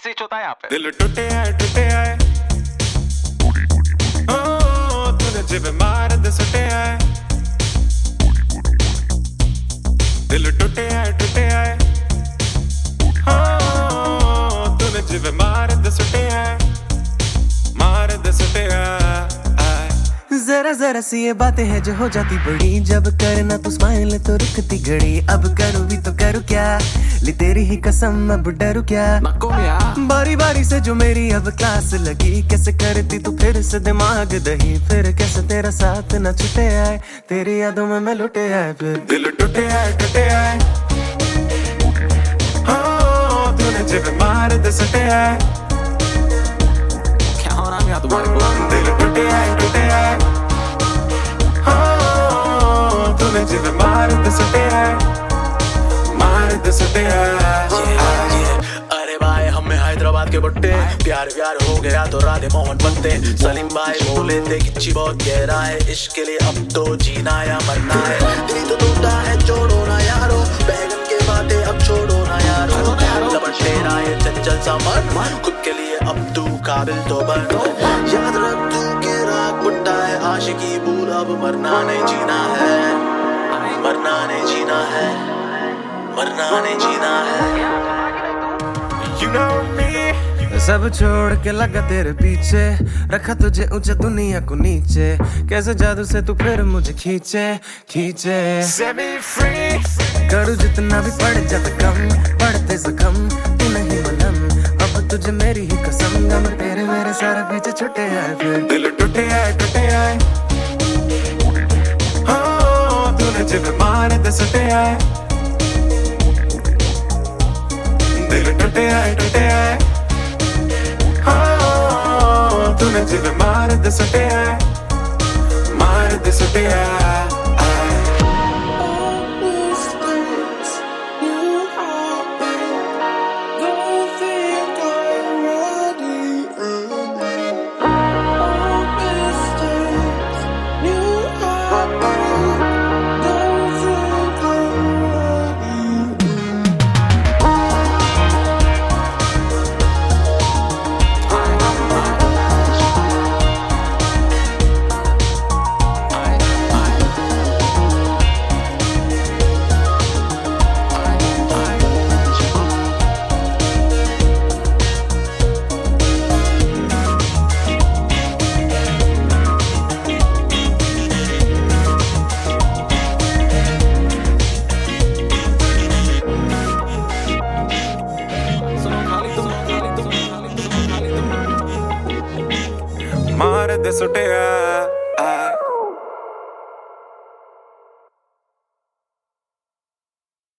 Switch होता है यहाँ पे। दिल टूटे आए ओ तूने जिवे मार दे सुटे आए, दिल टूटे आए ओ तूने जिवे मार दे सुटे आए, मार दे सुटे आए। जरा जरा सी ये बातें हैं जो हो जाती बड़ी, जब करना तो स्माइल तो रुकती घड़ी। अब करूँ भी तो करूँ क्या, ली तेरी ही कसम अब डरू क्या। बारी बारी से जो मेरी अब क्लास लगी, कैसे करती तू फिर से दिमाग दही, फिर कैसे तेरा साथ न छूटे आए, तेरी यादों में मैं लुटे आए। फिर दिल टूटे आए ओ तूने जिवे मार दे सुटे आए, क्या हो रहा है तुम्हारे को? दिल टूटे आए ओ तूने जिवे मार दे सुटे आए, मार दे सुटे आए। अरे भाई हमें हैदराबाद के बट्टे, प्यार हो गया तो राधे मोहन बनते। सलीम भाई बोले थे किच्ची बहुत गहरा है, इश्क के लिए अब तो जीना या मरना है। दिल तो टूटा है छोड़ो ना यारो, बैगन के बातें अब छोड़ो ना यारो। लबन तेरा ये चंचल सा मन, खुद के लिए अब तू काबिल तो बन। याद रख तू के राग बुट्टा है, आशिकी भूल अब मरना नहीं जीना है, मरना नहीं जीना है, मरना नहीं जीना है। You know me, सब छोड़ के लगा तेरे पीछे, रखा तुझे ऊंचे दुनिया को नीचे, कैसे जादू से तू फिर मुझे खींचे। set me free। करूँ जितना भी पड़ जाता कम, पड़ते जख्म तू नहीं मलम, अब तुझे मेरी ही कसम, गम तेरे मेरे सारे पीछे छुटे आए। फिर दिल टूटे आए ओ तूने जिवे मार दे सुटे आए, दिल टूटे आए ओ तूने जिवे मार दे सुटे आए, मार दे सुटे आए। मार दे सुटे आए।